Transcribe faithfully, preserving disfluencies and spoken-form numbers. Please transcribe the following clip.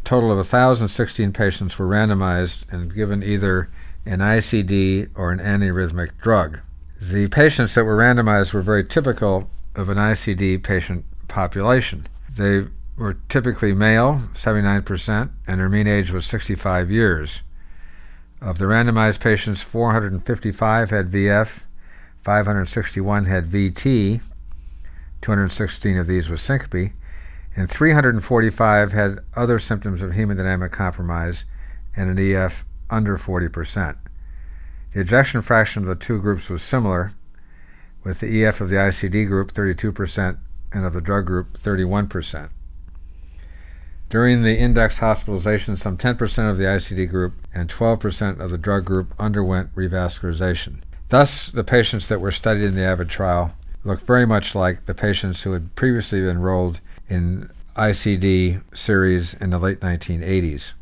total of one thousand sixteen patients were randomized and given either an I C D or an antiarrhythmic drug. The patients that were randomized were very typical of an I C D patient population. They were typically male, seventy-nine percent, and their mean age was sixty-five years. Of the randomized patients, four hundred fifty-five had V F, five hundred sixty-one had V T, two hundred sixteen of these was syncope, and three hundred forty-five had other symptoms of hemodynamic compromise and an E F under forty percent. The ejection fraction of the two groups was similar, with the E F of the I C D group thirty-two percent and of the drug group thirty-one percent. During the index hospitalization, some ten percent of the I C D group and twelve percent of the drug group underwent revascularization. Thus, the patients that were studied in the AVID trial look very much like the patients who had previously been enrolled in I C D series in the late nineteen eighties.